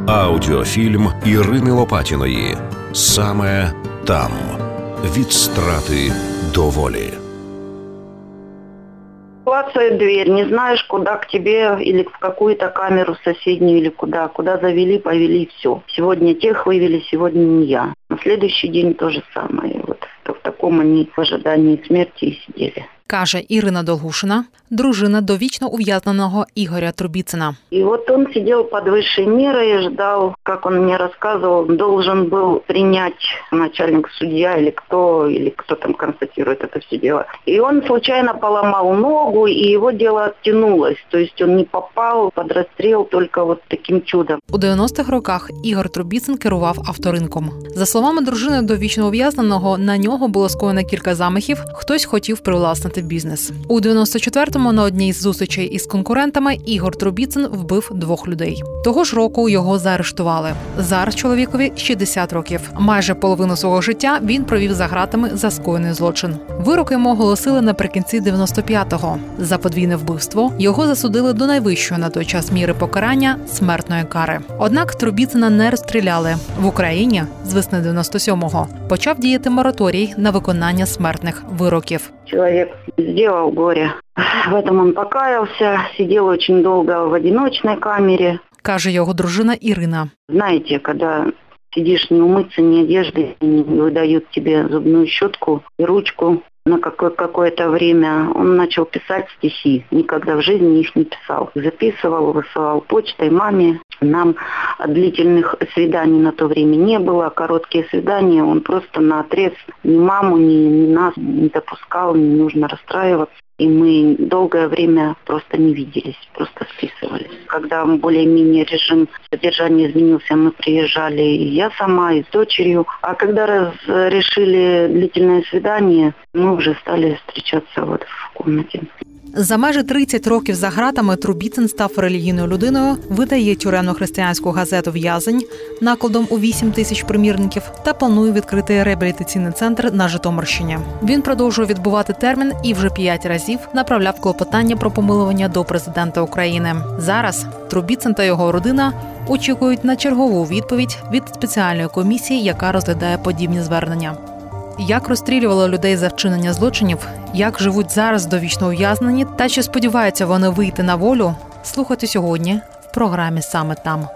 Аудіофільм Ірини Лопатіної «Саме там. Від страти до волі». Клацает дверь, не знаешь, куда к тебе, или в какую-то камеру соседнюю, или куда. Куда завели, повели, все. Сегодня тех вывели, сегодня не я. На следующий день то же самое. Вот в таком они в ожидании смерти и сидели. Каже Ірина Долгушина, дружина довічно ув'язненого Ігоря Трубіцина. И вот он сидел под высшей мерой и ждал, как он мне рассказывал, должен был принять начальник судья или кто там констатирует это все дело. И он случайно поломал ногу, и его дело оттянулось. То есть он не попал под расстрел только вот таким чудом. У 90-х роках Ігор Трубіцин керував авторинком. За словами дружини довічно ув'язненого, на нього було скоєно кілька замахів, хтось хотів привласнити бізнес. У 94-му на одній з зустрічей із конкурентами Ігор Трубіцин вбив 2 людей. Того ж року його заарештували. Зараз чоловікові 60 років. Майже половину свого життя він провів за ґратами за скоєний злочин. Вирок йому оголосили наприкінці 95-го. За подвійне вбивство його засудили до найвищої на той час міри покарання – смертної кари. Однак Трубіцина не розстріляли. В Україні з весни 97-го почав діяти мораторій на виконання смертних вироків. Человек сделал горе. В этом он покаялся, сидел очень долго в одиночной камере. Каже його дружина Ірина. Знаете, когда сидишь не умыться, ни одежды, не выдают тебе зубную щетку и ручку на какое-то время, он начал писать стихи. Никогда в жизни их не писал. Записывал, высылал почтой маме. Нам длительных свиданий на то время не было. Короткие свидания он просто наотрез ни маму, ни нас не допускал, не нужно расстраиваться. И мы долгое время просто не виделись, просто списывались. Когда более-менее режим содержания изменился, мы приезжали и я сама, и с дочерью. А когда разрешили длительное свидание, мы уже стали встречаться вот в комнате. За майже 30 років за ґратами Трубіцин став релігійною людиною, видає тюремно-християнську газету «В'язень» накладом у 8 тисяч примірників та планує відкрити реабілітаційний центр на Житомирщині. Він продовжує відбувати термін і вже 5 разів направляв клопотання про помилування до президента України. Зараз Трубіцин та його родина очікують на чергову відповідь від спеціальної комісії, яка розглядає подібні звернення. Як розстрілювали людей за вчинення злочинів, як живуть зараз довічно ув'язнені та чи сподіваються вони вийти на волю, слухайте сьогодні в програмі «Саме там».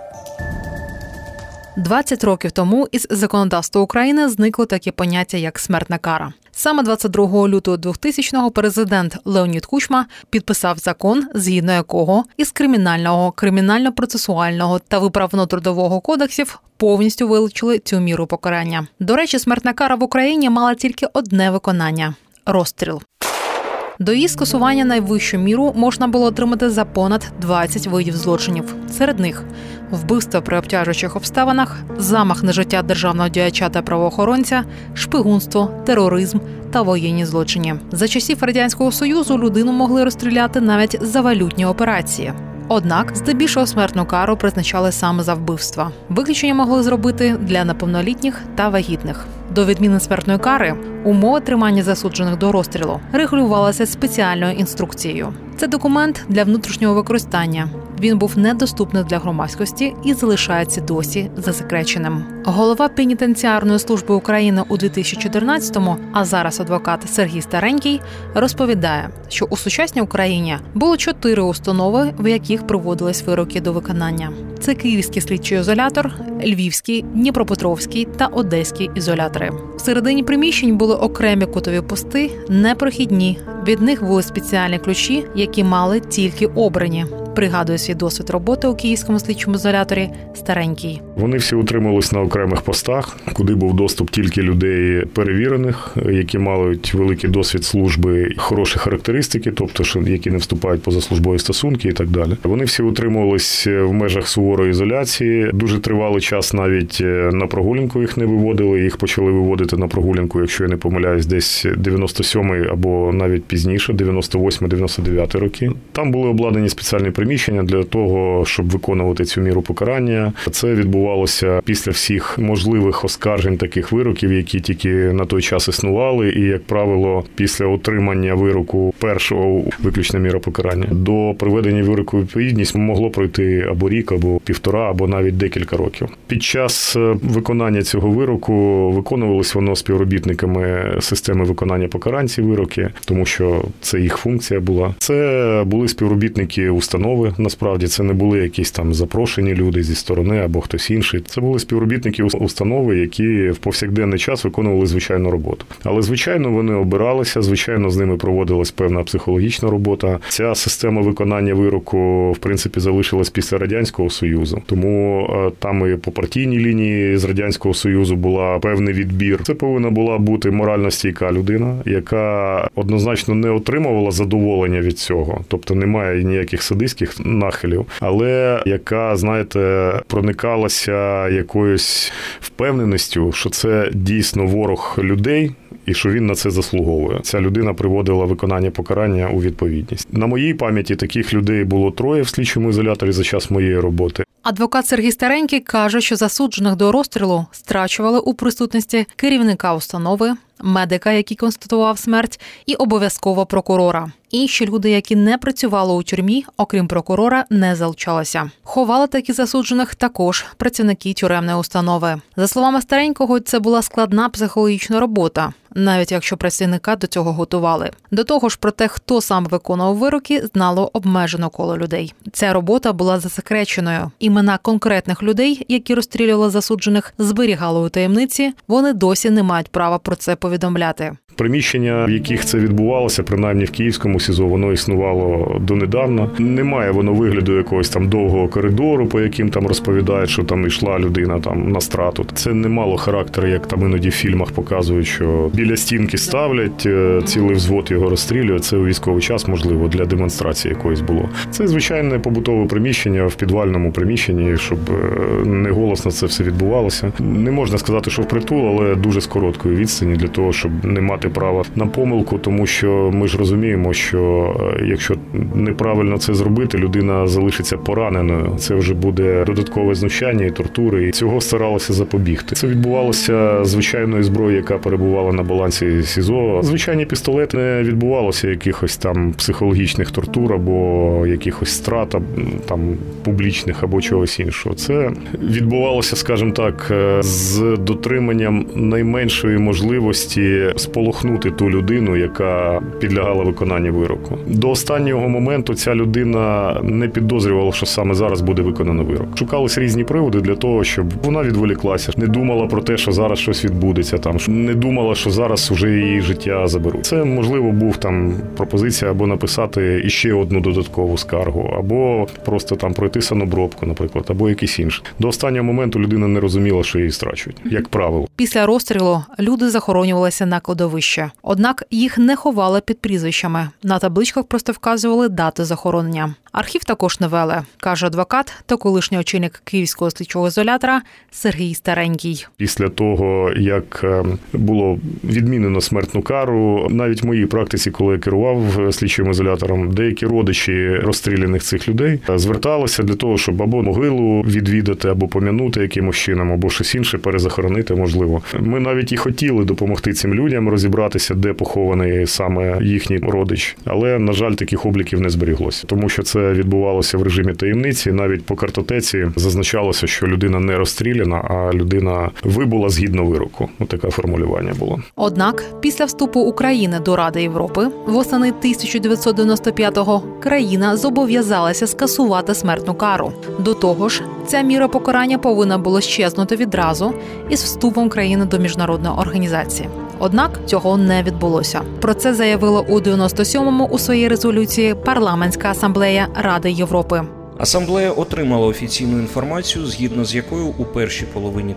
20 років тому із законодавства України зникло таке поняття, як смертна кара. Саме 22 лютого 2000-го президент Леонід Кучма підписав закон, згідно якого із кримінального, кримінально-процесуального та виправно-трудового кодексів повністю вилучили цю міру покарання. До речі, смертна кара в Україні мала тільки одне виконання – розстріл. До її скасування найвищу міру можна було отримати за понад 20 видів злочинів. Серед них – вбивство при обтяжуючих обставинах, замах на життя державного діяча та правоохоронця, шпигунство, тероризм та воєнні злочини. За часів Радянського Союзу людину могли розстріляти навіть за валютні операції. Однак, здебільшого смертну кару призначали саме за вбивства. Виключення могли зробити для неповнолітніх та вагітних. До відміни смертної кари, умови тримання засуджених до розстрілу регулювалися спеціальною інструкцією. Це документ для внутрішнього використання. Він був недоступний для громадськості і залишається досі засекреченим. Голова пенітенціарної служби України у 2014-му, а зараз адвокат Сергій Старенький, розповідає, що у сучасній Україні було 4 установи, в яких проводились вироки до виконання. Це Київський слідчий ізолятор, Львівський, Дніпропетровський та Одеський ізолятори. Всередині приміщень були окремі кутові пости, непрохідні. Від них були спеціальні ключі, які мали тільки обрані. Пригадує свій досвід роботи у Київському слідчому ізоляторі Старенький. Вони всі утримувались на окремих постах, куди був доступ тільки людей перевірених, які мають великий досвід служби, хороші характеристики, тобто, які не вступають поза службові стосунки і так далі. Вони всі утримувались в межах суворої ізоляції. Дуже тривалий час навіть на прогулянку їх не виводили. Їх почали виводити на прогулянку, якщо я не помиляюсь, десь 97-й або навіть пізніше, 98-99 роки. Там були обладнані спеціальні приміщення, приміщення для того, щоб виконувати цю міру покарання. Це відбувалося після всіх можливих оскаржень таких вироків, які тільки на той час існували, і, як правило, після отримання вироку першого виключна міра покарання до приведення вироку у відповідність могло пройти або рік, або півтора, або навіть декілька років. Під час виконання цього вироку виконувалось воно співробітниками системи виконання покарань, ці вироки, тому що це їх функція була. Це були співробітники установи, насправді це не були якісь там запрошені люди зі сторони або хтось інший. Це були співробітники установи, які в повсякденний час виконували звичайну роботу. Але, звичайно, вони обиралися, звичайно, з ними проводилась певна психологічна робота. Ця система виконання вироку, в принципі, залишилась після Радянського Союзу. Тому там і по партійній лінії з Радянського Союзу була певний відбір. Це повинна була бути морально стійка людина, яка однозначно не отримувала задоволення від цього. Тобто немає ніяких садистських нахилів, але яка, знаєте, проникалася якоюсь впевненістю, що це дійсно ворог людей, і що він на це заслуговує. Ця людина приводила виконання покарання у відповідність. На моїй пам'яті таких людей було 3 в слідчому ізоляторі за час моєї роботи. Адвокат Сергій Старенький каже, що засуджених до розстрілу страчували у присутності керівника установи, медика, який констатував смерть, і обов'язково прокурора. Інші люди, які не працювали у тюрмі, окрім прокурора, не залучалися. Ховали таких засуджених також працівники тюремної установи. За словами Старенького, це була складна психологічна робота, навіть якщо працівника до цього готували. До того ж, про те, хто сам виконував вироки, знало обмежено коло людей. Ця робота була засекреченою. Імена конкретних людей, які розстрілювали засуджених, зберігали у таємниці, вони досі не мають права про це повідомляти. Приміщення, в яких це відбувалося, принаймні в Київському СІЗО, воно існувало донедавна. Немає воно вигляду якогось там довгого коридору, по яким там розповідають, що там йшла людина там на страту. Це не мало характеру, як там іноді в фільмах показують, що біля стінки ставлять, цілий взвод його розстрілює. Це у військовий час, можливо, для демонстрації якоїсь було. Це звичайне побутове приміщення в підвальному приміщенні, щоб не голосно це все відбувалося. Не можна сказати, що впритул, але дуже з короткої відстані для того, щоб не мати права на помилку, тому що ми ж розуміємо, що якщо неправильно це зробити, людина залишиться пораненою. Це вже буде додаткове знущання і тортури, і цього старалося запобігти. Це відбувалося звичайною зброєю, яка перебувала на балансі СІЗО. Звичайні пістолети, не відбувалося якихось там психологічних тортур або якихось страт там публічних або чогось іншого. Це відбувалося, скажімо так, з дотриманням найменшої можливості сполохнути ту людину, яка підлягала виконанню вироку. До останнього моменту ця людина не підозрювала, що саме зараз буде виконано вирок. Шукались різні приводи для того, щоб вона відволіклася, не думала про те, що зараз щось відбудеться, там, не думала, що зараз уже її життя заберуть. Це, можливо, був там пропозиція або написати іще одну додаткову скаргу, або просто там пройти санобробку, наприклад, або якийсь інший. До останнього моменту людина не розуміла, що її страчують, як правило. Після розстрілу люди захоронювалися на кладовище. Однак їх не ховали під прізвищами. На табличках просто вказували дати захоронення. Архів також не вели, каже адвокат та колишній очільник Київського слідчого ізолятора Сергій Старенький. Після того, як було відмінено смертну кару, навіть в моїй практиці, коли я керував слідчим ізолятором, деякі родичі розстріляних цих людей зверталися для того, щоб або могилу відвідати, або пом'янути якимось чином, або щось інше перезахоронити, можливо. Ми навіть і хотіли допомогти цим людям розібратися, де похований саме їхній родич. Але, на жаль, таких обліків не зберіглося. Тому що це відбувалося в режимі таємниці. Навіть по картотеці зазначалося, що людина не розстріляна, а людина вибула згідно вироку. Таке формулювання було. Однак, після вступу України до Ради Європи восени 1995-го країна зобов'язалася скасувати смертну кару. До того ж, ця міра покарання повинна була щезнути відразу із вступом країни до міжнародної організації. Однак цього не відбулося. Про це заявила у 97-му у своїй резолюції Парламентська асамблея Ради Європи. Асамблея отримала офіційну інформацію, згідно з якою у першій половині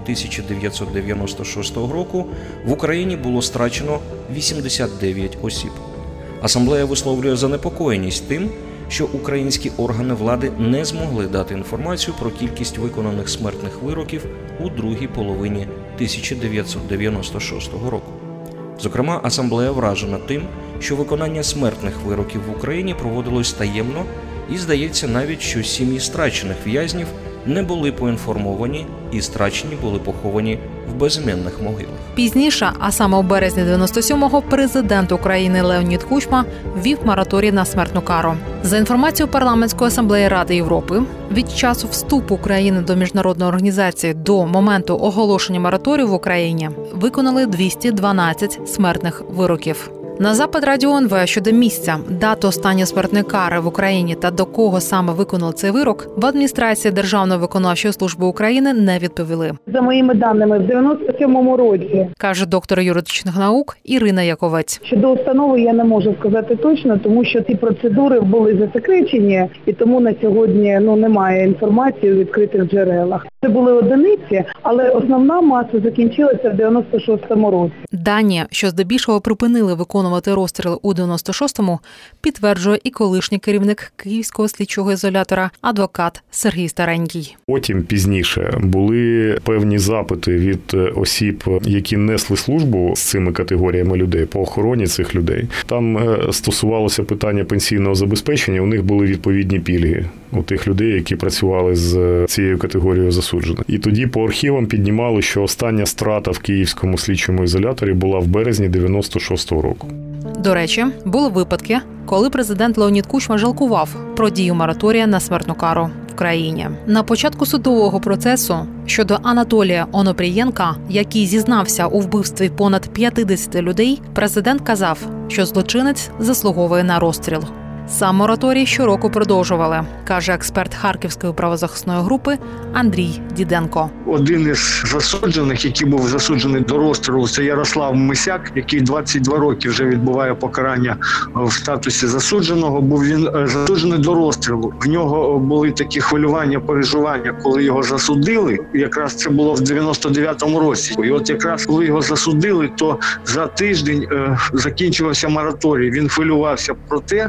1996 року в Україні було страчено 89 осіб. Асамблея висловлює занепокоєність тим, що українські органи влади не змогли дати інформацію про кількість виконаних смертних вироків у другій половині 1996 року. Зокрема, асамблея вражена тим, що виконання смертних вироків в Україні проводилось таємно І здається навіть, що сім'ї страчених в'язнів не були поінформовані і страчені були поховані в безіменних могилах. Пізніше, а саме у березні 97-го, президент України Леонід Кучма ввів мораторій на смертну кару. За інформацією Парламентської асамблеї Ради Європи, від часу вступу України до міжнародної організації до моменту оголошення мораторію в Україні виконали 212 смертних вироків. На запит Радіо НВ щодо місця, дату останньої смертної кари в Україні та до кого саме виконали цей вирок, в адміністрації Державної виконавчої служби України не відповіли. За моїми даними, в 97-му році, каже доктор юридичних наук Ірина Яковець. Щодо установи я не можу сказати точно, тому що ці процедури були засекречені, і тому на сьогодні немає інформації у відкритих джерелах. Це були одиниці, але основна маса закінчилася в 96-му році. Дані, що здебільшого припинили виконувати розстріли у 96-му, підтверджує і колишній керівник Київського слідчого ізолятора, адвокат Сергій Старенький. Потім пізніше були певні запити від осіб, які несли службу з цими категоріями людей, по охороні цих людей. Там стосувалося питання пенсійного забезпечення, у них були відповідні пільги у тих людей, які працювали з цією категорією засуджених. І тоді по архівам піднімали, що остання страта в Київському слідчому ізоляторі була в березні 96-го року. До речі, були випадки, коли президент Леонід Кучма жалкував про дію мораторія на смертну кару в країні. На початку судового процесу щодо Анатолія Онопрієнка, який зізнався у вбивстві понад 50 людей, президент казав, що злочинець заслуговує на розстріл. Сам мораторій щороку продовжували, каже експерт Харківської правозахисної групи Андрій Діденко. Один із засуджених, який був засуджений до розстрілу, це Ярослав Мисяк, який 22 роки вже відбуває покарання в статусі засудженого. Був він засуджений до розстрілу. В нього були такі хвилювання, переживання, коли його засудили. Якраз це було в 99-му році. І от якраз коли його засудили, то за тиждень закінчувався мораторій. Він хвилювався про те,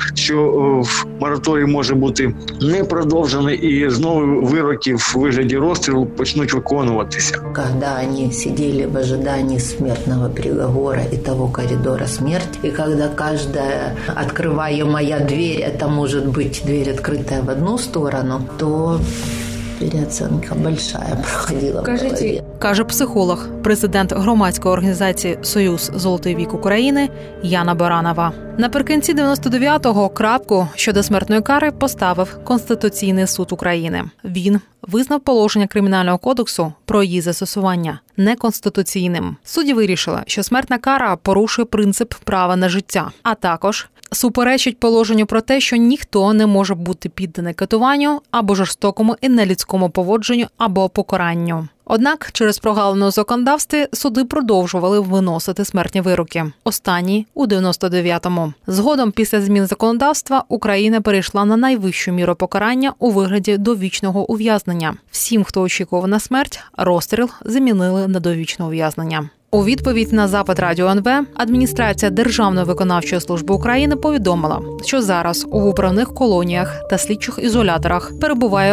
що мораторій може бути не продовжений і знову вироки в вигляді розстрілу почнуть виконуватися. Коли вони сиділи в очікуванні смертного приговору і того коридора смерті, і коли кожна відкриваєма двері, це може бути двері відкрита в одну сторону, то переоценка большая проходила. Каже психолог, президент громадської організації «Союз Золотий вік України» Яна Баранова. Наприкінці 99-го крапку щодо смертної кари поставив Конституційний суд України. Він визнав положення Кримінального кодексу про її застосування неконституційним. Судді вирішили, що смертна кара порушує принцип права на життя, а також суперечить положенню про те, що ніхто не може бути підданий катуванню або жорстокому і нелюдському поводженню або покаранню. Однак через прогалину у законодавстві суди продовжували виносити смертні вироки. Останній у 99-му. Згодом після змін законодавства Україна перейшла на найвищу міру покарання у вигляді довічного ув'язнення. Всім, хто очікував на смерть, розстріл замінили на довічне ув'язнення. У відповідь на запит Радіо НВ адміністрація Державної виконавчої служби України повідомила, що зараз у виправних колоніях та слідчих ізоляторах перебуває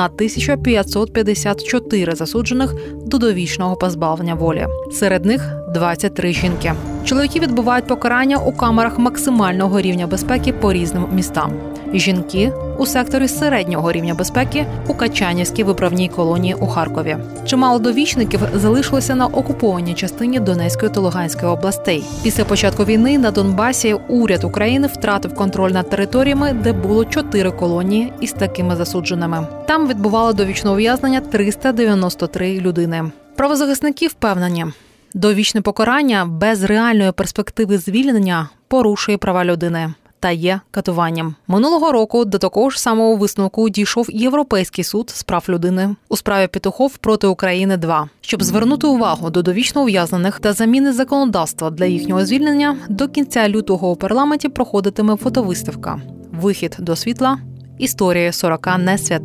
1554 засуджених до довічного позбавлення волі. Серед них 23 жінки. Чоловіки відбувають покарання у камерах максимального рівня безпеки по різним містам. Жінки – у секторі середнього рівня безпеки у Качанівській виправній колонії у Харкові. Чимало довічників залишилося на окупованій частині Донецької та Луганської областей. Після початку війни на Донбасі уряд України втратив контроль над територіями, де було 4 колонії із такими засудженими. Там відбувало довічне ув'язнення 393 людини. Правозахисники впевнені, довічне покарання без реальної перспективи звільнення порушує права людини та є катуванням. Минулого року до такого ж самого висновку дійшов Європейський суд з прав людини у справі Петухов проти України 2. Щоб звернути увагу до довічно ув'язнених та заміни законодавства для їхнього звільнення, до кінця лютого у парламенті проходитиме фотовиставка «Вихід до світла. Історії 40 несвятих».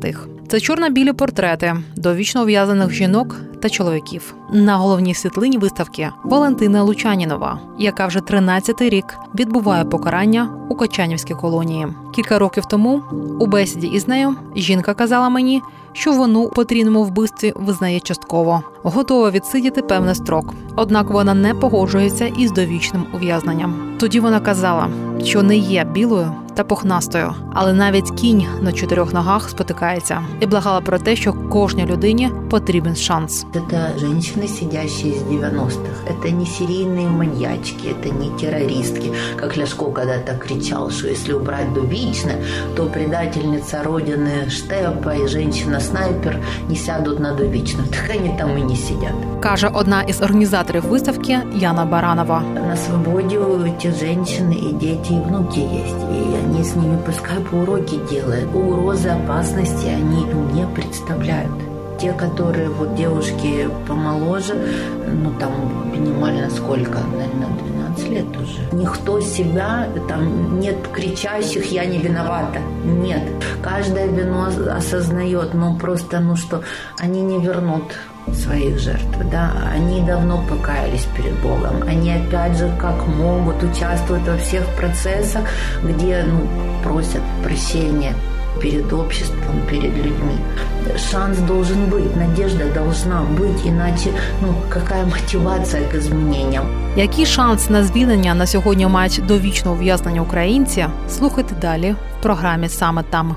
Це чорно-білі портрети довічно ув'язнених жінок та чоловіків. На головній світлині виставки Валентина Лучанінова, яка вже 13-й рік відбуває покарання у Качанівській колонії. Кілька років тому у бесіді із нею жінка казала мені, що вину у потрійному вбивстві визнає частково, готова відсидіти певний строк. Однак вона не погоджується із довічним ув'язненням. Тоді вона казала, що не є білою та пухнастою, але навіть кінь на 4 ногах спотикається. І благала про те, що кожній людині потрібен шанс. Це жінки, сидящие з 90-х. Це не серійні маньячки, це не терористки. Як Ляшко когда-то кричав, що якщо убрати довічне, то предательниця Родини Штепа і жінка-снайпер не сядуть на довічне. Так вони там і не сидять. Каже одна із організаторів виставки Яна Баранова. На свободі ті жінки і діти, і внуки є. И они с ними пускай по уроки делают. Угрозы, опасности они не представляют. Те, которые вот девушки помоложе, ну там минимально сколько, наверное, 12 лет уже. Никто себя, там нет кричащих «я не виновата». Нет. Каждая вину осознает, но просто, что они не вернут своих жертв, да, они давно покаялись перед Богом, они опять же как могут участвуют во всех процессах, где просят прощения перед обществом, перед людьми. Шанс должен быть, надежда должна быть, иначе какая мотивация к изменениям? Який шанс на звільнення на сьогодні мають довічне ув'язнення українці? Слухайте далі в програмі «Саме там».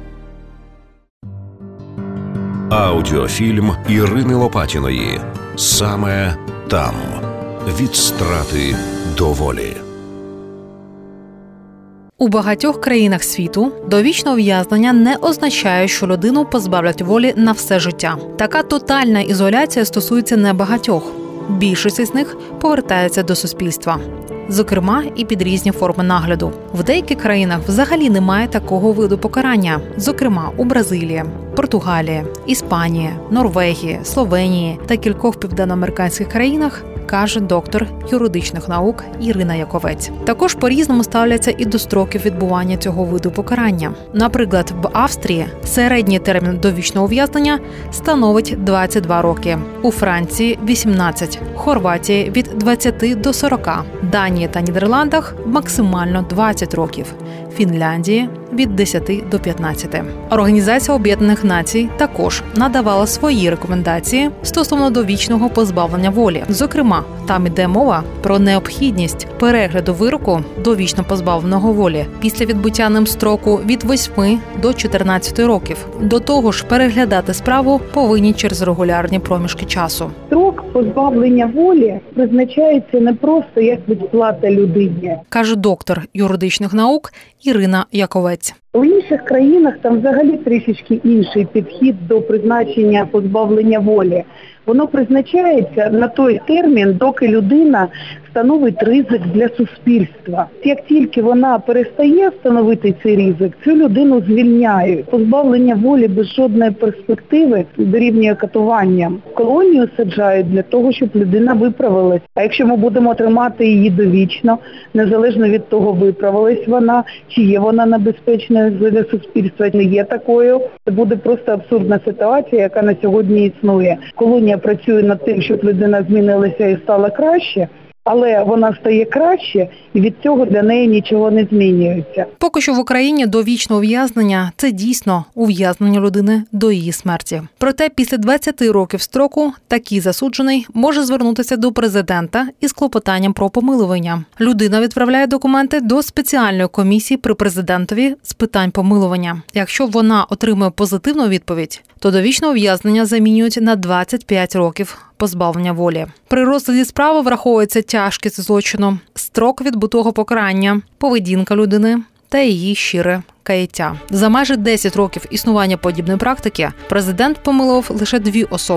Аудіофільм Ірини Лопатіної «Саме там. Від страти до волі». У багатьох країнах світу довічне ув'язнення не означає, що людину позбавлять волі на все життя. Така тотальна ізоляція стосується небагатьох. Більшість із них повертається до суспільства. Зокрема, і під різні форми нагляду. В деяких країнах взагалі немає такого виду покарання. Зокрема, у Бразилії, Португалії, Іспанії, Норвегії, Словенії та кількох південноамериканських країнах, каже доктор юридичних наук Ірина Яковець. Також по-різному ставляться і до строків відбування цього виду покарання. Наприклад, в Австрії середній термін довічного ув'язнення становить 22 роки, у Франції – 18, Хорватії – від 20 до 40, Данії та Нідерландах – максимально 20 років, Фінляндії – від 10 до 15. Організація Об'єднаних Націй також надавала свої рекомендації стосовно довічного позбавлення волі. Зокрема, там іде мова про необхідність перегляду вироку довічно позбавленого волі після відбуття ним строку від 8 до 14 років. До того ж, переглядати справу повинні через регулярні проміжки часу. Строк позбавлення волі призначається не просто як відплата людині, каже доктор юридичних наук Ірина Яковець. У інших країнах там взагалі трішечки інший підхід до призначення позбавлення волі. Воно призначається на той термін, доки людина становить ризик для суспільства. Як тільки вона перестає становити цей ризик, цю людину звільняють. Позбавлення волі без жодної перспективи дорівнює катуванням. Колонію саджають для того, щоб людина виправилась. А якщо ми будемо тримати її довічно, незалежно від того, виправилась вона, чи є вона небезпечною для суспільства, не є такою, це буде просто абсурдна ситуація, яка на сьогодні існує. Колонія працює над тим, щоб людина змінилася і стала краще, але вона стає краще, і від цього для неї нічого не змінюється. Поки що в Україні довічне ув'язнення – це дійсно ув'язнення людини до її смерті. Проте після 20 років строку такий засуджений може звернутися до президента із клопотанням про помилування. Людина відправляє документи до спеціальної комісії при президентові з питань помилування. Якщо вона отримує позитивну відповідь, то довічне ув'язнення замінюють на 25 років позбавлення волі. При розгляді справи враховується тяжкість злочину, строк відбутого покарання, поведінка людини та її щире каяття. За майже 10 років існування подібної практики президент помилував лише 2 особи.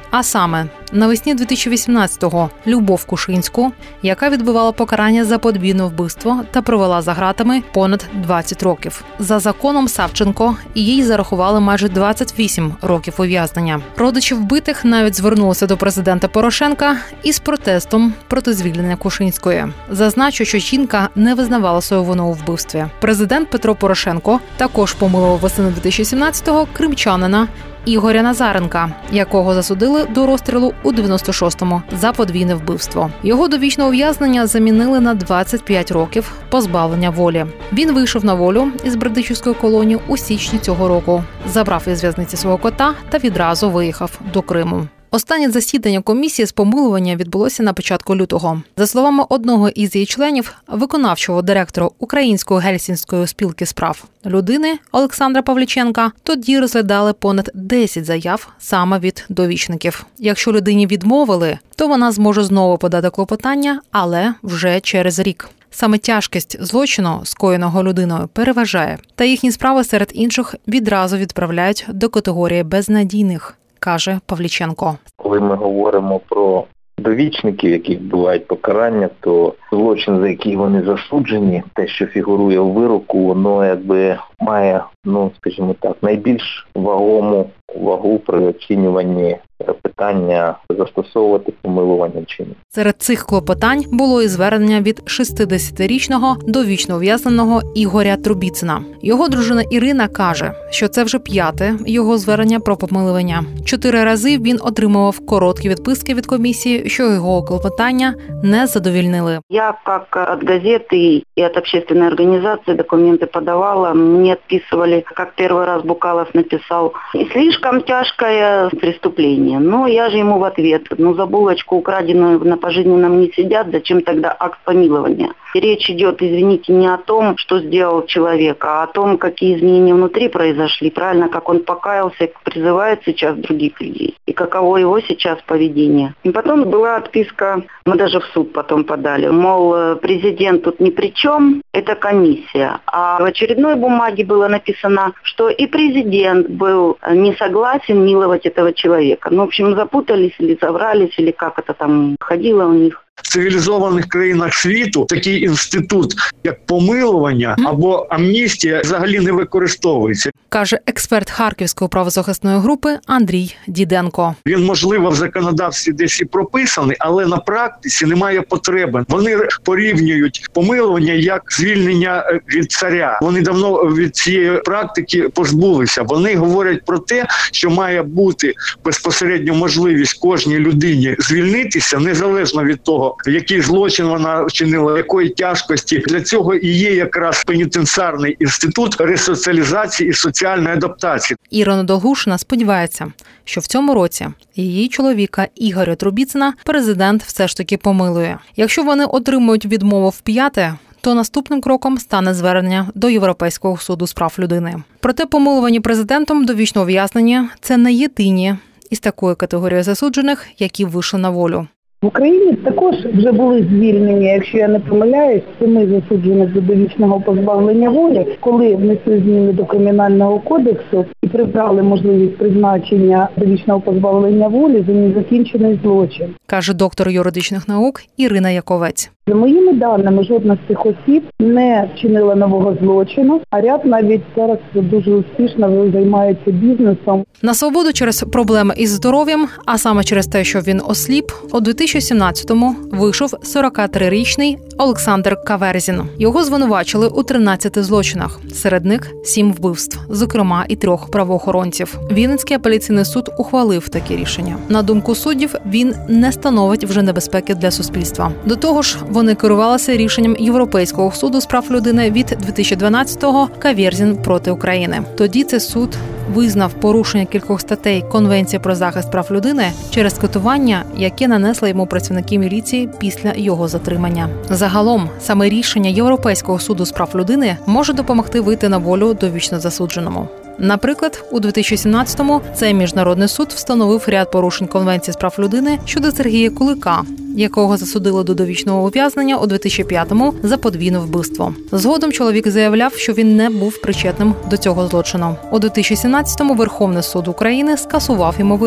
А саме, навесні 2018-го Любов Кушинську, яка відбувала покарання за подвійне вбивство та провела за ґратами понад 20 років. За законом Савченко їй зарахували майже 28 років ув'язнення. Родичі вбитих навіть звернулися до президента Порошенка із протестом проти звільнення Кушинської. Зазначу, що жінка не визнавала свою вину у вбивстві. Президент Петро Порошенко також помилував восени 2017-го кримчанина Ігоря Назаренка, якого засудили до розстрілу у 96-му за подвійне вбивство. Його довічне ув'язнення замінили на 25 років позбавлення волі. Він вийшов на волю із Бердичівської колонії у січні цього року, забрав із в'язниці свого кота та відразу виїхав до Криму. Останнє засідання комісії з помилування відбулося на початку лютого. За словами одного із її членів, виконавчого директора Української Гельсінської спілки справ людини Олександра Павліченка, тоді розглядали понад 10 заяв саме від довічників. Якщо людині відмовили, то вона зможе знову подати клопотання, але вже через рік. Саме тяжкість злочину, скоєного людиною, переважає, та їхні справи серед інших відразу відправляють до категорії безнадійних, каже Павліченко. Коли ми говоримо про довічників, які відбувають покарання, то злочин, за який вони засуджені, те, що фігурує у вироку, воно має, скажімо так, найбільш вагому вагу при оцінюванні питання застосовувати помилування чи ні. Серед цих клопотань було і звернення від 60-річного довічно ув'язненого Ігоря Трубіцина. Його дружина Ірина каже, що це вже 5-те його звернення про помилування. 4 рази він отримував короткі відписки від комісії, що його клопотання не задовільнили. Я, як від газети і від общественної організації, документи подавала, мені відписували, як перший раз Букалов написав, «Не слишком тяжкое преступление». Но я же ему в ответ, за булочку, украденную на пожизненном, не сидят, зачем тогда акт помилования? И речь идет, извините, не о том, что сделал человек, а о том, какие изменения внутри произошли, правильно, как он покаялся, призывает сейчас других людей, и каково его сейчас поведение. И потом была отписка, мы даже в суд потом подали, мол, президент тут ни при чем, это комиссия. А в очередной бумаге было написано, что и президент был не согласен миловать этого человека. В общем, запутались или соврались, или как это там ходило у них. В цивілізованих країнах світу такий інститут, як помилування або амністія, взагалі не використовується. Каже експерт Харківської правозахисної групи Андрій Діденко. Він, можливо, в законодавстві десь і прописаний, але на практиці немає потреби. Вони порівнюють помилування як звільнення від царя. Вони давно від цієї практики позбулися. Вони говорять про те, що має бути безпосередньо можливість кожній людині звільнитися, незалежно від того, який злочин вона вчинила, якої тяжкості. Для цього і є якраз пенітенціарний інститут ресоціалізації і соціальної адаптації. Ірина Долгушина сподівається, що в цьому році її чоловіка Ігоря Трубіцина президент все ж таки помилує. Якщо вони отримують відмову в 5-те, то наступним кроком стане звернення до Європейського суду з прав людини. Проте помилувані президентом довічно ув'язнення – це не єдині із такої категорії засуджених, які вийшли на волю. В Україні також вже були звільнені, якщо я не помиляюсь, 7 засуджених до довічного позбавлення волі, коли внесли зміни до Кримінального кодексу і прибрали можливість призначення довічного позбавлення волі за незакінчений злочин. Каже доктор юридичних наук Ірина Яковець. За моїми даними, жодна з цих осіб не вчинила нового злочину, а ряд навіть зараз дуже успішно займається бізнесом. На свободу через проблеми із здоров'ям, а саме через те, що він осліп, у 2017-му вийшов 43-річний Олександр Каверзін. Його звинувачили у 13 злочинах, серед них 7 вбивств, зокрема і 3 правоохоронців. Вінницький апеляційний суд ухвалив таке рішення. На думку суддів, він не становить вже небезпеки для суспільства. До того ж, вони керувалися рішенням Європейського суду з прав людини від 2012-го «Каверзін проти України». Тоді цей суд визнав порушення кількох статей Конвенції про захист прав людини через катування, яке нанесли йому працівники міліції після його затримання. Загалом, саме рішення Європейського суду з прав людини може допомогти вийти на волю довічно засудженому. Наприклад, у 2017-му цей міжнародний суд встановив ряд порушень Конвенції з прав людини щодо Сергія Кулика, якого засудили до довічного ув'язнення у 2005-му за подвійне вбивство. Згодом чоловік заявляв, що він не був причетним до цього злочину. У 2017-му Верховний суд України скасував йому вирок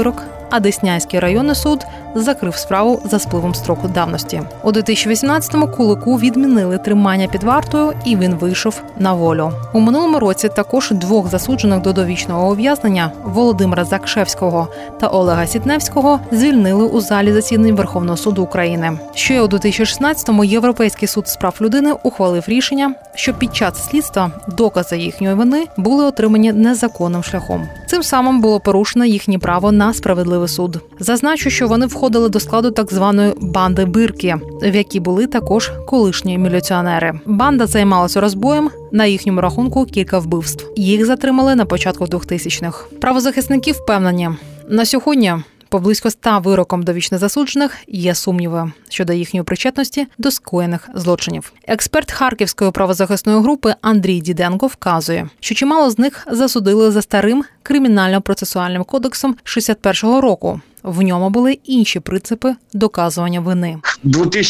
а Деснянський районний суд закрив справу за спливом строку давності. У 2018-му Кулику відмінили тримання під вартою, і він вийшов на волю. У минулому році також двох засуджених до довічного ув'язнення – Володимира Закшевського та Олега Сітневського – звільнили у залі засідань Верховного суду України. Ще у 2016-му Європейський суд з прав людини ухвалив рішення, що під час слідства докази їхньої вини були отримані незаконним шляхом. Цим самим було порушено їхнє право на справедливий суд. Зазначу, що вони входили до складу так званої «банди Бирки», в якій були також колишні міліціонери. Банда займалася розбоєм, на їхньому рахунку кілька вбивств. Їх затримали на початку 2000-х. Правозахисники впевнені, на сьогодні по близько 100 вирокам довічно засуджених є сумніви щодо їхньої причетності до скоєних злочинів. Експерт Харківської правозахисної групи Андрій Діденко вказує, що чимало з них засудили за старим кримінально-процесуальним кодексом 61-го року. В ньому були інші принципи доказування вини. У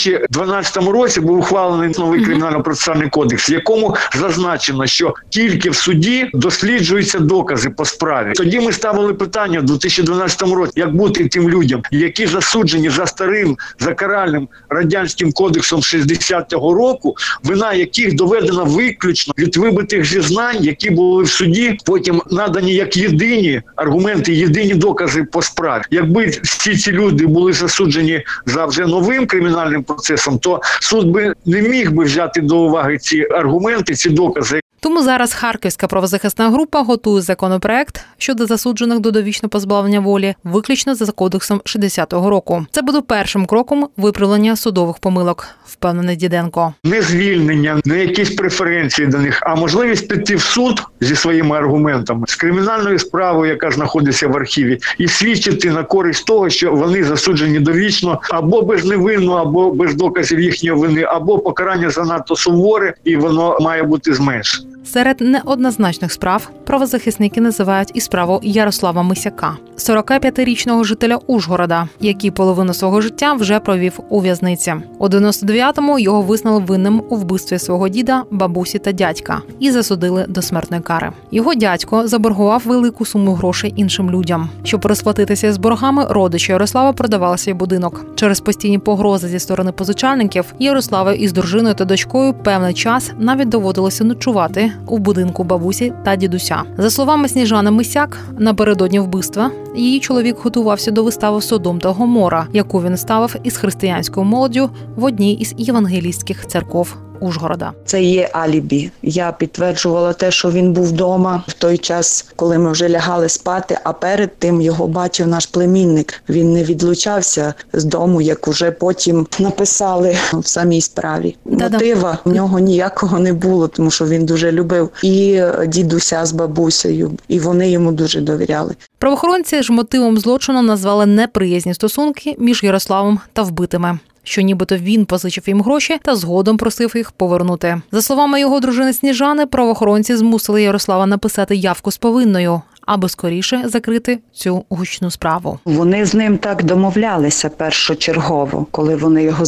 2012 році був ухвалений новий кримінально-процесуальний кодекс, в якому зазначено, що тільки в суді досліджуються докази по справі. Тоді ми ставили питання у 2012 році, як бути тим людям, які засуджені за старим, за каральним радянським кодексом 60-го року, вина яких доведена виключно від вибитих зізнань, які були в суді, потім надані як єдині аргументи, єдині докази по справі. Якби всі ці люди були засуджені за вже новим кримінальним процесом, то суд би не міг би взяти до уваги ці аргументи, ці докази. Тому зараз Харківська правозахисна група готує законопроект щодо засуджених до довічного позбавлення волі виключно за кодексом 60-го року. Це буде першим кроком виправлення судових помилок, впевнений Діденко. Не звільнення, не якісь преференції до них, а можливість піти в суд зі своїми аргументами, з кримінальною справою, яка знаходиться в архіві, і свідчити на користь того, що вони засуджені довічно або безневинно, або без доказів їхньої вини, або покарання занадто суворе, і воно має бути зменшено. Серед неоднозначних справ правозахисники називають і справу Ярослава Мисяка, 45-річного жителя Ужгорода, який половину свого життя вже провів у в'язниці. У 99-му його визнали винним у вбивстві свого діда, бабусі та дядька і засудили до смертної кари. Його дядько заборгував велику суму грошей іншим людям. Щоб розплатитися з боргами, родичі Ярослава продавали свій будинок. Через постійні погрози зі сторони позичальників Ярославу із дружиною та дочкою певний час навіть доводилося ночувати у будинку бабусі та дідуся. За словами Сніжани Мисяк, напередодні вбивства її чоловік готувався до вистави «Содом та Гомора», яку він ставив із християнською молоддю в одній із євангелійських церков Ужгорода. Це є алібі. Я підтверджувала те, що він був вдома в той час, коли ми вже лягали спати, а перед тим його бачив наш племінник. Він не відлучався з дому, як уже потім написали в самій справі. Мотива в нього ніякого не було, тому що він дуже любив і дідуся з бабусею, і вони йому дуже довіряли. Правоохоронці ж мотивом злочину назвали неприязні стосунки між Ярославом та вбитими, що нібито він позичив їм гроші та згодом просив їх повернути. За словами його дружини Сніжани, правоохоронці змусили Ярослава написати явку з повинною, аби скоріше закрити цю гучну справу. Вони з ним так домовлялися першочергово, коли вони його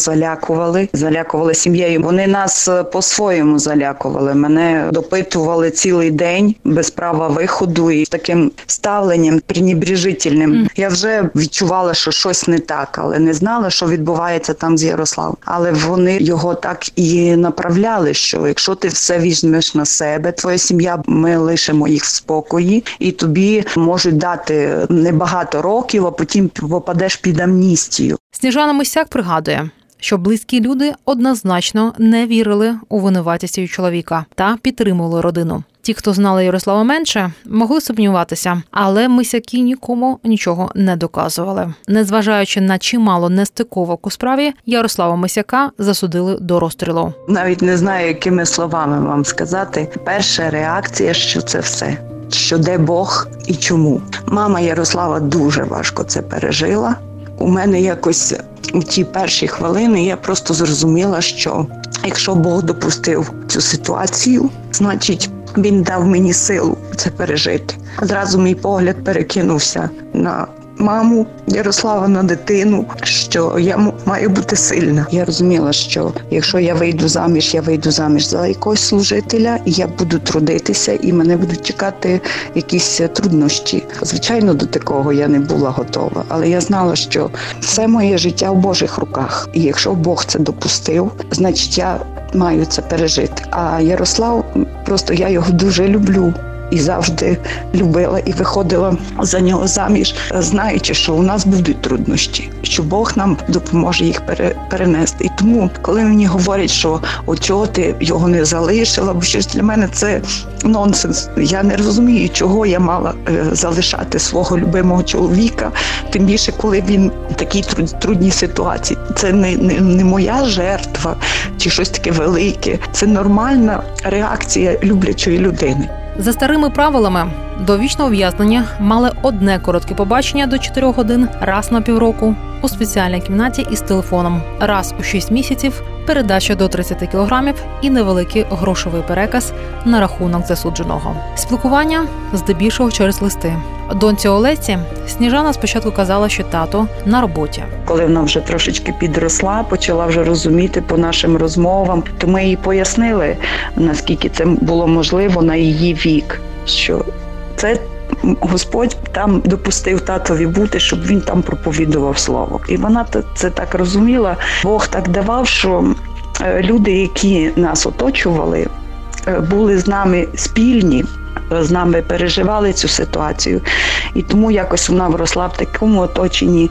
залякували сім'єю. Вони нас по-своєму залякували. Мене допитували цілий день без права виходу і з таким ставленням пренебрежительним. Я вже відчувала, що щось не так, але не знала, що відбувається там з Ярославом. Але вони його так і направляли, що якщо ти все візьмеш на себе, твоя сім'я, ми лишимо їх в спокої, і тобі можуть дати небагато років, а потім попадеш під амністію. Сніжана Мисяк пригадує, що близькі люди однозначно не вірили у винуватість її чоловіка та підтримували родину. Ті, хто знали Ярослава менше, могли сумніватися, але Мисяки нікому нічого не доказували. Незважаючи на чимало нестиковок у справі, Ярослава Мисяка засудили до розстрілу. Навіть не знаю, якими словами вам сказати. Перша реакція, що це все. Що де Бог і чому. Мама Ярослава дуже важко це пережила. У мене якось у ті перші хвилини я просто зрозуміла, що якщо Бог допустив цю ситуацію, значить Він дав мені силу це пережити. Одразу мій погляд перекинувся на маму Ярослава на дитину, що я маю бути сильна. Я розуміла, що якщо я вийду заміж за якогось служителя, і я буду трудитися, і мене будуть чекати якісь труднощі. Звичайно, до такого я не була готова, але я знала, що все моє життя в Божих руках. І якщо Бог це допустив, значить я маю це пережити. А Ярослав, просто я його дуже люблю. І завжди любила і виходила за нього заміж, знаючи, що у нас будуть труднощі, що Бог нам допоможе їх перенести. І тому, коли мені говорять, що чого ти його не залишила, бо щось для мене це нонсенс. Я не розумію, чого я мала залишати свого любимого чоловіка, тим більше, коли він в такій трудній ситуації. Це не моя жертва чи щось таке велике. Це нормальна реакція люблячої людини. За старими правилами, довічне ув'язнення мали одне коротке побачення до 4 годин раз на півроку у спеціальній кімнаті із телефоном, раз у 6 місяців, передача до 30 кілограмів і невеликий грошовий переказ на рахунок засудженого. Спілкування здебільшого через листи. Доньці Олесі Сніжана спочатку казала, що тато на роботі. Коли вона вже трошечки підросла, почала вже розуміти по нашим розмовам, то ми їй пояснили, наскільки це було можливо на її вік, що це Господь там допустив татові бути, щоб він там проповідував слово. І вона це так розуміла. Бог так давав, що люди, які нас оточували, були з нами спільні, з нами переживали цю ситуацію. І тому якось вона вросла в такому оточенні,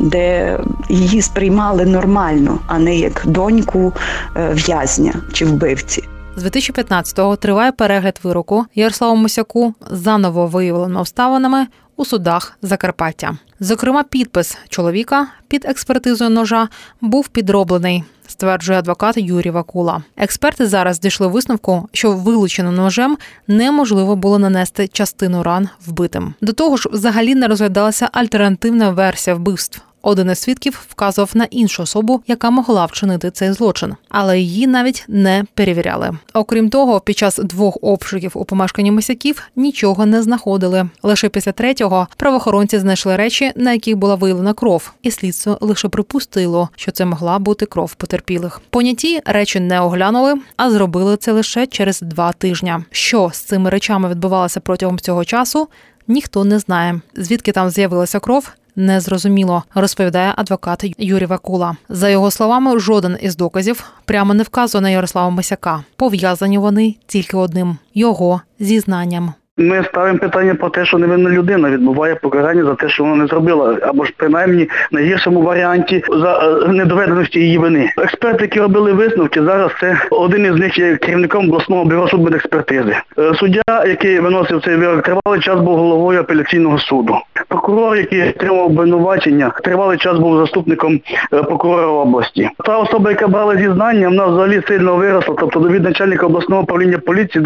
де її сприймали нормально, а не як доньку в'язня чи вбивці. З 2015-го триває перегляд вироку Ярославу Мосяку за нововиявленими обставинами у судах Закарпаття. Зокрема, підпис чоловіка під експертизою ножа був підроблений, стверджує адвокат Юрій Вакула. Експерти зараз дійшли висновку, що вилученим ножем неможливо було нанести частину ран вбитим. До того ж, взагалі не розглядалася альтернативна версія вбивств. Один із свідків вказував на іншу особу, яка могла вчинити цей злочин, але її навіть не перевіряли. Окрім того, під час 2 обшуків у помешканні Мосяків нічого не знаходили. Лише після 3-го правоохоронці знайшли речі, на яких була виявлена кров, і слідство лише припустило, що це могла бути кров потерпілих. Поняті речі не оглянули, а зробили це лише через 2 тижні. Що з цими речами відбувалося протягом цього часу, ніхто не знає. Звідки там з'явилася кров – незрозуміло, розповідає адвокат Юрій Вакула. За його словами, жоден із доказів прямо не вказує на Ярослава Мосяка. Пов'язані вони тільки одним – його зізнанням. Ми ставимо питання про те, що невинна людина відбуває покарання за те, що вона не зробила, або ж принаймні в найгіршому варіанті за недоведеності її вини. Експерти, які робили висновки, зараз це один із них є керівником обласного бюро судмедекспертизи. Суддя, який виносив цей вирок, тривалий час був головою апеляційного суду. Прокурор, який отримав обвинувачення, тривалий час був заступником прокурора області. Та особа, яка брала зізнання, вона взагалі сильно виросла, тобто від начальника обласного управління поліції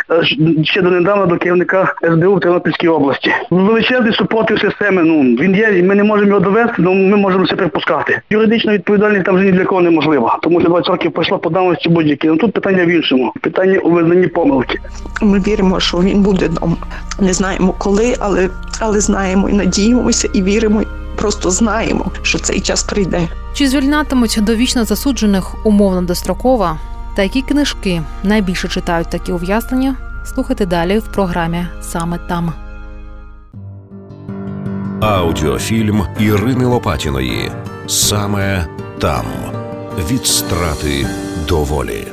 ще донедавна до керівника СБУ в Тернопільській області. Величезний супротив системи, він є, ми не можемо його довести, але ми можемо це припускати. Юридична відповідальність там вже ні для кого неможлива, тому що 20 років пройшло по давності будь-які. Тут питання в іншому, питання у визнанні помилки. Ми віримо, що він буде вдома. Не знаємо коли, але знаємо і надіємося, і віримо, просто знаємо, що цей час прийде. Чи звільнятимуть довічно засуджених умовно достроково? Та які книжки найбільше читають такі ув'язнення? Слухайте далі в програмі «Саме там». Аудіофільм Ірини Лопатіної «Саме там. Від страти до волі».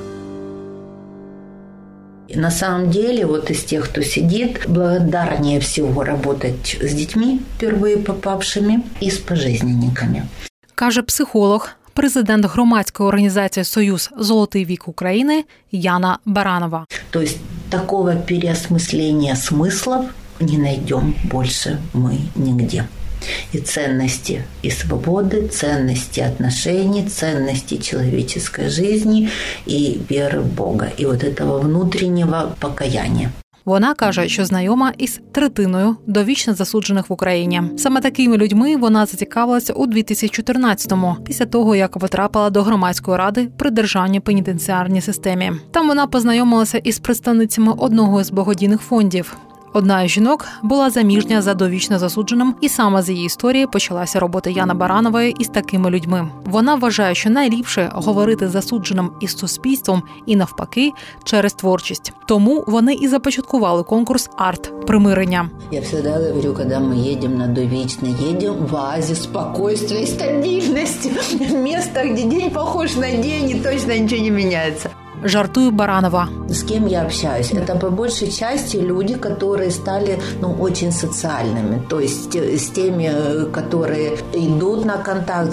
На самом деле, вот из тех, кто сидит, благодарнее всего работать с детьми, впервые попавшими, и с пожизненниками. Каже психолог, президент громадської організації «Союз. Золотий вік України» Яна Баранова. То есть такого переосмысления смыслов не найдем больше мы нигде. И ценности и свободы, ценности отношений, ценности человеческой жизни и веры в Бога. И вот этого внутреннего покаяния. Вона каже, що знайома із третиною довічно засуджених в Україні. Саме такими людьми вона зацікавилася у 2014-му, після того, як потрапила до громадської ради при державній пенітенціарній системі. Там вона познайомилася із представницями одного із благодійних фондів. Одна із жінок була заміжня за довічно засудженим, і саме з її історії почалася робота Яни Баранової із такими людьми. Вона вважає, що найліпше говорити з засудженим із суспільством і навпаки через творчість. Тому вони і започаткували конкурс «Арт-примирення». Я завжди говорю, коли ми їдемо на довічне, їдемо в оазис спокійствия і стабільності. Місце, де день похож на день і точно нічого не міняється. Жартує Баранова. С кем я общаюсь? Это по большей части люди, которые стали очень социальными. То есть с теми, которые идут на контакт,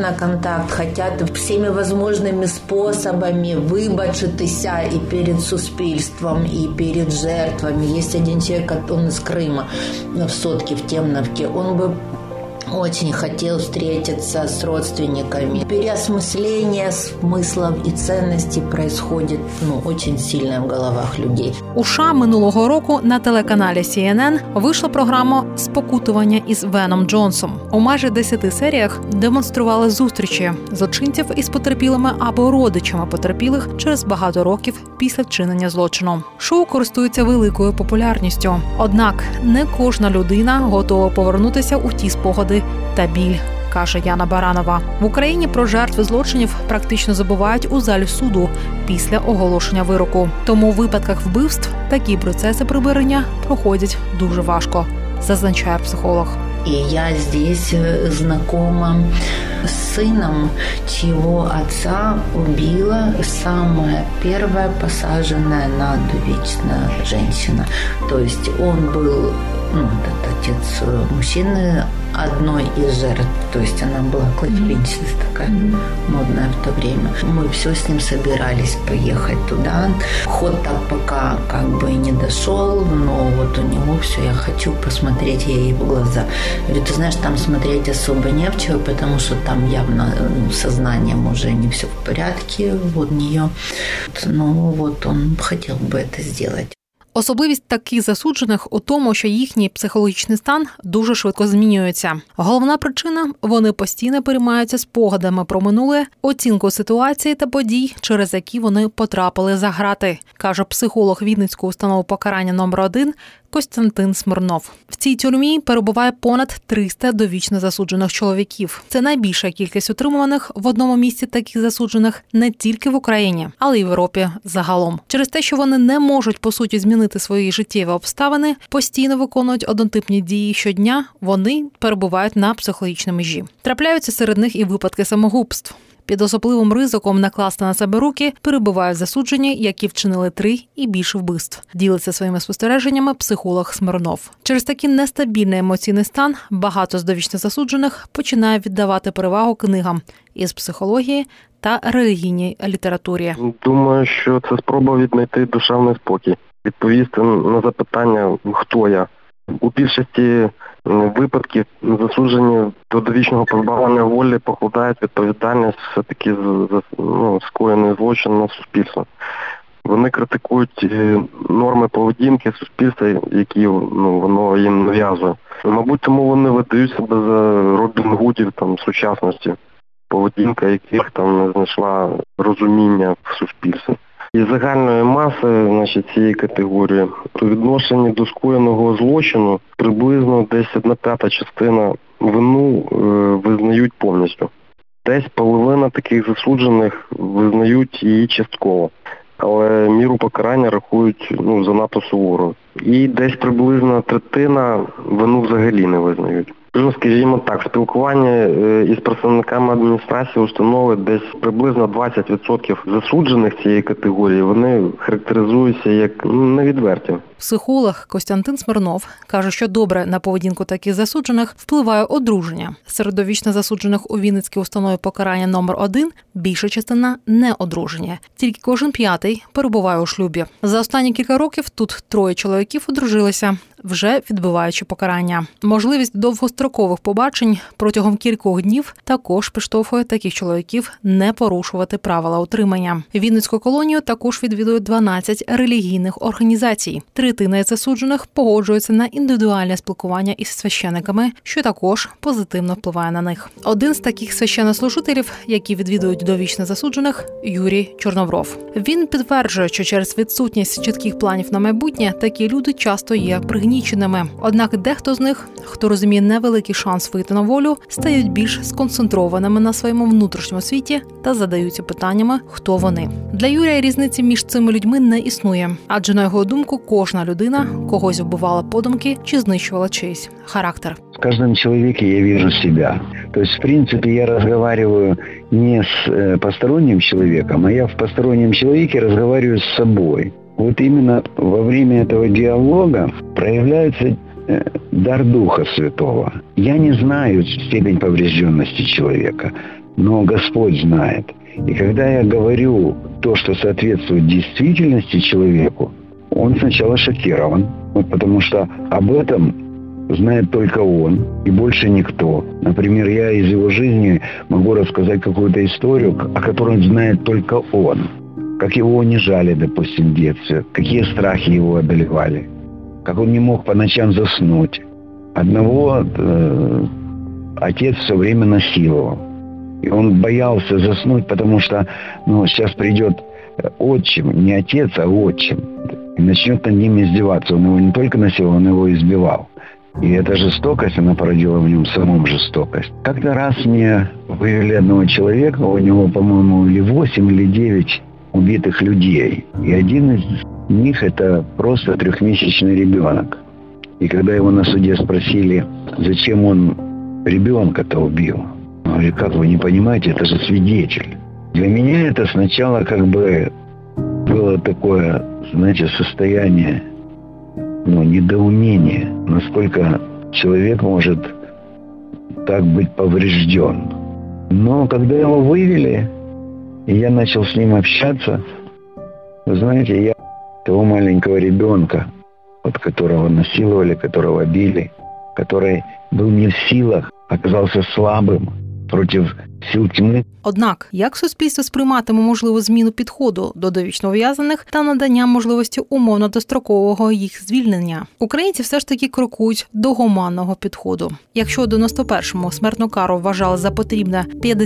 хотят всеми возможными способами выбачитися и перед суспільством, и перед жертвами. Есть один человек, он из Крыма, в Сотке, в Темновке. Он бы очень хотел встретиться с родственниками. Переосмысление смыслов и ценностей происходит очень сильно в головах людей. У США минулого року на телеканалі CNN вийшла програма «Спокутування із Веном Джонсом». У майже 10 серіях демонстрували зустрічі злочинців із потерпілими або родичами потерпілих через багато років після вчинення злочину. Шоу користується великою популярністю. Однак не кожна людина готова повернутися у ті спогади та біль, каже Яна Баранова. В Україні про жертви злочинів практично забувають у залі суду після оголошення вироку. Тому у випадках вбивств такі процеси примирення проходять дуже важко, зазначає психолог. И я здесь знакома с сыном, чьего отца убила самая первая посаженная на довечно женщина. То есть он был, этот отец мужчины, одной из жертв. То есть она была клофелинщица такая модная в то время. Мы все с ним собирались поехать туда. Ход так пока и не дошел, но вот у него все, я хочу посмотреть ей в глаза. Говорю, ты знаешь, там смотреть особо не в чего, потому что там явно сознанием уже не все в порядке у нее. Но вот он хотел бы это сделать. Особливість таких засуджених у тому, що їхній психологічний стан дуже швидко змінюється. Головна причина – вони постійно переймаються спогадами про минуле, оцінку ситуації та подій, через які вони потрапили за грати, каже психолог Вінницької установи покарання номер 1 Костянтин Смирнов. В цій тюрмі перебуває понад 300 довічно засуджених чоловіків. Це найбільша кількість утримуваних в одному місці таких засуджених не тільки в Україні, але й в Європі загалом. Через те, що вони не можуть, по суті, змінити свої життєві обставини, постійно виконують однотипні дії щодня, вони перебувають на психологічній межі. Трапляються серед них і випадки самогубств. Під особливим ризиком накласти на себе руки перебувають засуджені, які вчинили 3 і більше вбивств. Ділиться своїми спостереженнями психолог Смирнов. Через такий нестабільний емоційний стан багато з довічно засуджених починає віддавати перевагу книгам із психології та релігійній літературі. Думаю, що це спроба віднайти душевний спокій, відповісти на запитання «хто я?». У більшості випадків засуджені до довічного позбавлення волі покладають відповідальність все-таки за скоєний злочин на суспільство. Вони критикують норми поведінки суспільства, які воно їм нав'язує. Мабуть, тому вони видають себе за Робін Гудів сучасності, поведінка яких не знайшла розуміння в суспільстві. Із загальної маси цієї категорії у відношенні до скоєного злочину приблизно десь 1/5 частина вину визнають повністю. Десь половина таких засуджених визнають її частково, але міру покарання рахують занадто суворо. І десь приблизно 1/3 вину взагалі не визнають. Скажімо так, спілкування із представниками адміністрації установи десь приблизно 20% засуджених цієї категорії, вони характеризуються як невідверті. Психолог Костянтин Смирнов каже, що добре на поведінку таких засуджених впливає одруження. Серед довічно засуджених у Вінницькій установі покарання номер 1 більша частина не одружені. Тільки кожен 5-й перебуває у шлюбі. За останні кілька років тут 3 чоловіків одружилися, вже відбуваючи покарання. Можливість довгострокових побачень протягом кількох днів також підштовхує таких чоловіків не порушувати правила утримання. Вінницьку колонію також відвідують 12 релігійних організацій. 3 третина із засуджених погоджується на індивідуальне спілкування із священиками, що також позитивно впливає на них. Один з таких священнослужителів, які відвідують довічно засуджених – Юрій Чорновров. Він підтверджує, що через відсутність чітких планів на майбутнє такі люди часто є пригніченими. Однак дехто з них, хто розуміє невеликий шанс вийти на волю, стають більш сконцентрованими на своєму внутрішньому світі та задаються питаннями, хто вони. Для Юрія різниці між цими людьми не існує, адже, на його думку, кожна людина когось вбивала подумки чи знищувала чийсь характер. В каждом человеке я вижу себя. То есть, в принципе, я разговариваю не с посторонним человеком, а я в постороннем человеке разговариваю с собой. Вот именно во время этого диалога проявляется дар Духа Святого. Я не знаю степень поврежденности человека, но Господь знает. И когда я говорю то, что соответствует действительности человеку, он сначала шокирован, потому что об этом знает только он и больше никто. Например, я из его жизни могу рассказать какую-то историю, о которой знает только он. Как его унижали, допустим, в детстве, какие страхи его одолевали, как он не мог по ночам заснуть. Одного отец все время насиловал. И он боялся заснуть, потому что сейчас придет отчим, не отец, а отчим, и начнет над ним издеваться. Он его не только насиловал, он его избивал. И эта жестокость, она породила в нем самом жестокость. Как-то раз мне вывели одного человека, у него, по-моему, или 8, или 9 убитых людей. И один из них – это просто 3-месячный ребенок. И когда его на суде спросили, зачем он ребенка-то убил, он говорит, как вы не понимаете, это же свидетель. Для меня это сначала как бы было такое, знаете, состояние, недоумения, насколько человек может так быть поврежден. Но когда его вывели, и я начал с ним общаться, вы знаете, я того маленького ребенка, которого насиловали, которого били, который был не в силах, оказался слабым против сил тьми. Однак, як суспільство сприйматиме можливу зміну підходу до довічно ув'язнених та надання можливості умовно-дострокового їх звільнення? Українці все ж таки крокують до гуманного підходу. Якщо у 91-му смертну кару вважали за потрібне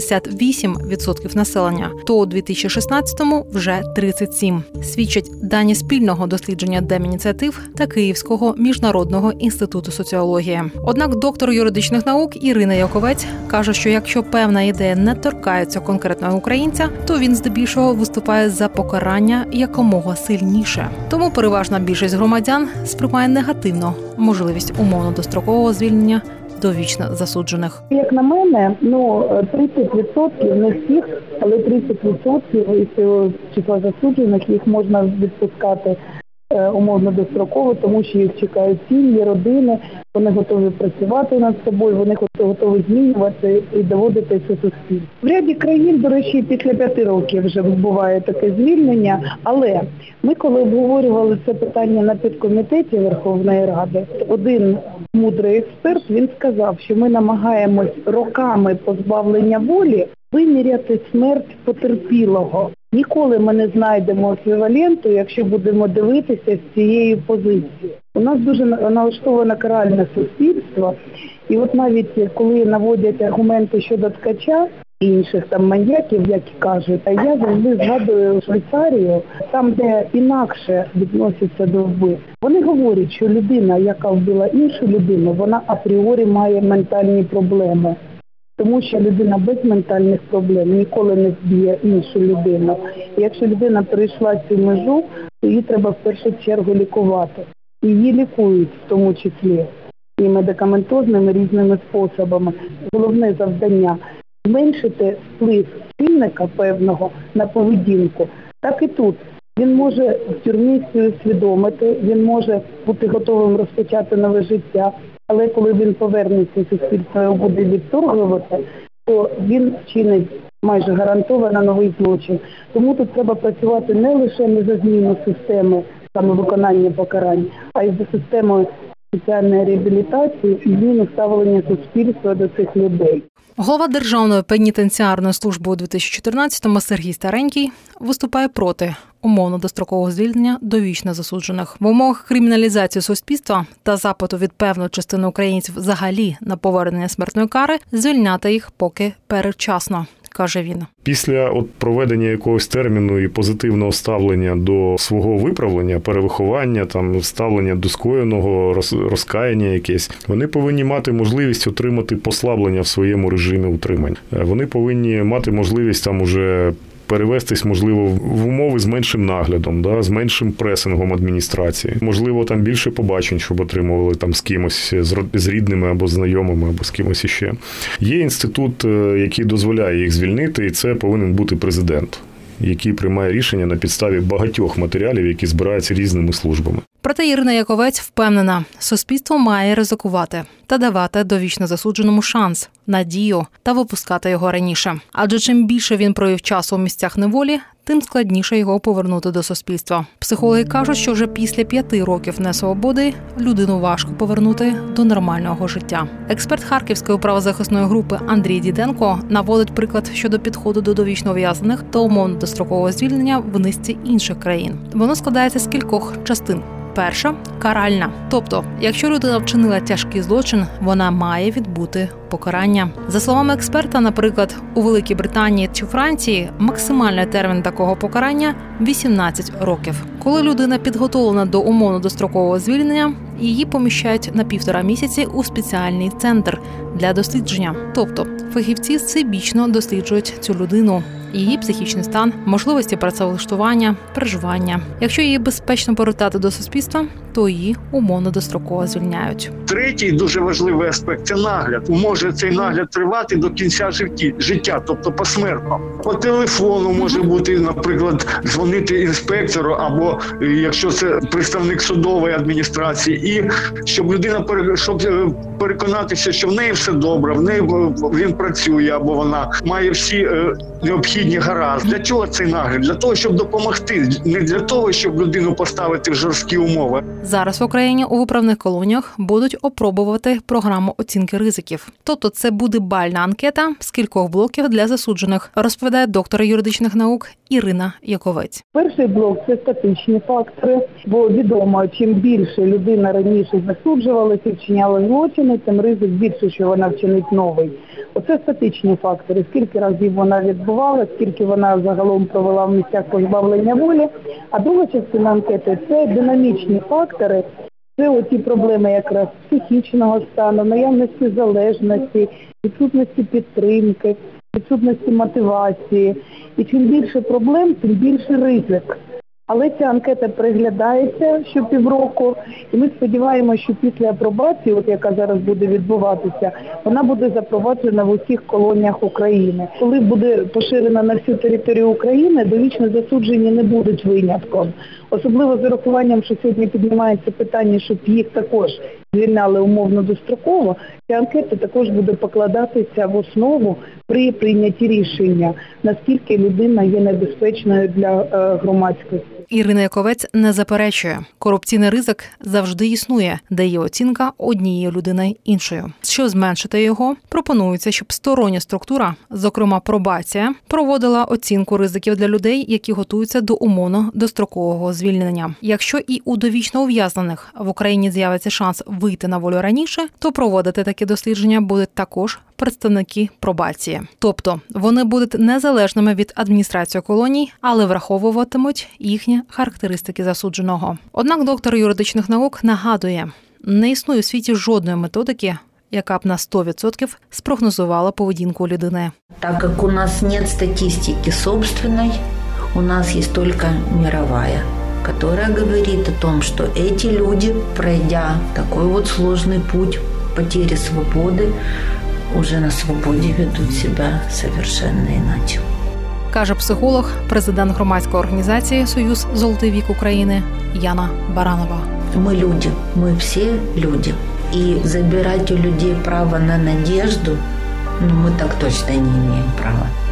58% населення, то у 2016-му вже 37%. Свідчать дані спільного дослідження Демініціатив та Київського міжнародного інституту соціології. Однак доктор юридичних наук Ірина Яковець каже, що якщо певна ідея не торкається конкретного українця, то він здебільшого виступає за покарання якомога сильніше. Тому переважна більшість громадян сприймає негативно можливість умовно-дострокового звільнення довічно засуджених. Як на мене, 30%, не всіх, але 30% із цього числа засуджених їх можна відпускати умовно-достроково, тому що їх чекають сім'ї, родини, вони готові працювати над собою, вони готові змінювати і доводити це суспільство. В ряді країн, до речі, після 5 років вже буває таке звільнення, але ми, коли обговорювали це питання на підкомітеті Верховної Ради, один мудрий експерт, він сказав, що ми намагаємось роками позбавлення волі виміряти смерть потерпілого. Ніколи ми не знайдемо еквіваленту, якщо будемо дивитися з цієї позиції. У нас дуже налаштоване каральне суспільство, і от навіть коли наводять аргументи щодо Ткача і інших маньяків, як кажуть, я завжди згадую Швейцарію, там, де інакше відносяться до вбивств. Вони говорять, що людина, яка вбила іншу людину, вона апріорі має ментальні проблеми. Тому що людина без ментальних проблем ніколи не вб'є іншу людину. І якщо людина перейшла цю межу, то її треба в першу чергу лікувати. І її лікують в тому числі і медикаментозними різними способами. Головне завдання – зменшити вплив спільника певного на поведінку. Так і тут. Він може в тюрмі усвідомити, він може бути готовим розпочати нове життя. Але коли він повернеться, суспільство його буде відторгувати, то він вчинить майже гарантовано новий злочин. Тому тут треба працювати не лише за зміну системи саме виконання покарань, а й за системою соціальної реабілітації і зміну ставлення суспільства до цих людей. Голова Державної пенітенціарної служби у 2014-му Сергій Старенький виступає проти умовно-дострокового звільнення довічно засуджених. В умовах криміналізації суспільства та запиту від певної частини українців взагалі на повернення смертної кари звільняти їх поки передчасно, каже він. Після проведення якогось терміну і позитивного ставлення до свого виправлення, перевиховання, ставлення до скоєного, розкаяння якесь, вони повинні мати можливість отримати послаблення в своєму режимі утримання. Вони повинні мати можливість уже перевестись, можливо, в умови з меншим наглядом, з меншим пресингом адміністрації. Можливо, більше побачень, щоб отримували з кимось, з рідними або знайомими, або з кимось іще. Є інститут, який дозволяє їх звільнити, і це повинен бути президент, який приймає рішення на підставі багатьох матеріалів, які збираються різними службами. Проте Ірина Яковець впевнена, суспільство має ризикувати та давати довічно засудженому шанс, надію та випускати його раніше. Адже чим більше він провів часу у місцях неволі, тим складніше його повернути до суспільства. Психологи кажуть, що вже після 5 років несвободи людину важко повернути до нормального життя. Експерт Харківської правозахисної групи Андрій Діденко наводить приклад щодо підходу до довічно ув'язнених та умовно-дострокового звільнення в низці інших країн. Воно складається з кількох частин. Перша – каральна. Тобто, якщо людина вчинила тяжкий злочин, вона має відбути покарання. За словами експерта, наприклад, у Великій Британії чи Франції максимальний термін такого покарання – 18 років. Коли людина підготовлена до умовно-дострокового звільнення, її поміщають на 1,5 місяці у спеціальний центр для дослідження. Тобто, фахівці всебічно досліджують цю людину, її психічний стан, можливості працевлаштування, проживання. Якщо її безпечно повертати до суспільства, то її умовно-достроково звільняють. Третій дуже важливий аспект – це нагляд. Може цей нагляд тривати до кінця життя, тобто посмертно. По телефону може бути, наприклад, дзвонити інспектору, або якщо це представник судової адміністрації, і щоб людина, щоб переконатися, що в неї все добре, він працює, або вона має всі необхідні гаразди. Для чого цей нагляд? Для того, щоб допомогти, не для того, щоб людину поставити в жорсткі умови. Зараз в Україні у виправних колоніях будуть опробувати програму оцінки ризиків. Тобто це буде бальна анкета з кількох блоків для засуджених, розповідає доктор юридичних наук Ірина Яковець. Перший блок – це статичні фактори, бо відомо, чим більше людина раніше засуджувалася, вчиняла злочини, тим ризик більше, що вона вчинить новий. Оце статичні фактори, скільки разів вона відбувала, скільки вона загалом провела в місцях позбавлення волі. А друга частина анкети – це динамічні фактори, це оті проблеми якраз психічного стану, наявності залежності, відсутності підтримки, відсутності мотивації. І чим більше проблем, тим більше ризик. Але ця анкета переглядається щопівроку, і ми сподіваємося, що після апробації, яка зараз буде відбуватися, вона буде запроваджена в усіх колоніях України. Коли буде поширена на всю територію України, довічно засуджені не будуть винятком. Особливо з урахуванням, що сьогодні піднімається питання, щоб їх також звільняли умовно-достроково, ця анкета також буде покладатися в основу при прийнятті рішення, наскільки людина є небезпечною для громадськості. Ірина Яковець не заперечує. Корупційний ризик завжди існує, де є оцінка однією людиною іншою. Щоб зменшити його, пропонується, щоб стороння структура, зокрема пробація, проводила оцінку ризиків для людей, які готуються до умовно-дострокового звільнення. Якщо і у довічно ув'язнених в Україні з'явиться шанс вийти на волю раніше, то проводити такі дослідження будуть також представники пробації. Тобто вони будуть незалежними від адміністрації колоній, але враховуватимуть їхні характеристики засудженого. Однак доктор юридичних наук нагадує, не існує у світі жодної методики, яка б на 100% спрогнозувала поведінку людини. Так як у нас нет статистики собственной, у нас есть только мировая, которая говорит о том, что эти люди, пройдя такой вот сложный путь потери свободы, уже на свободе ведут себя совершенно иначе. Каже психолог, президент громадської організації «Союз Золотий вік України» Яна Баранова. Мы люди, мы все люди. И забирать у людей право на надежду, мы так точно не имеем права.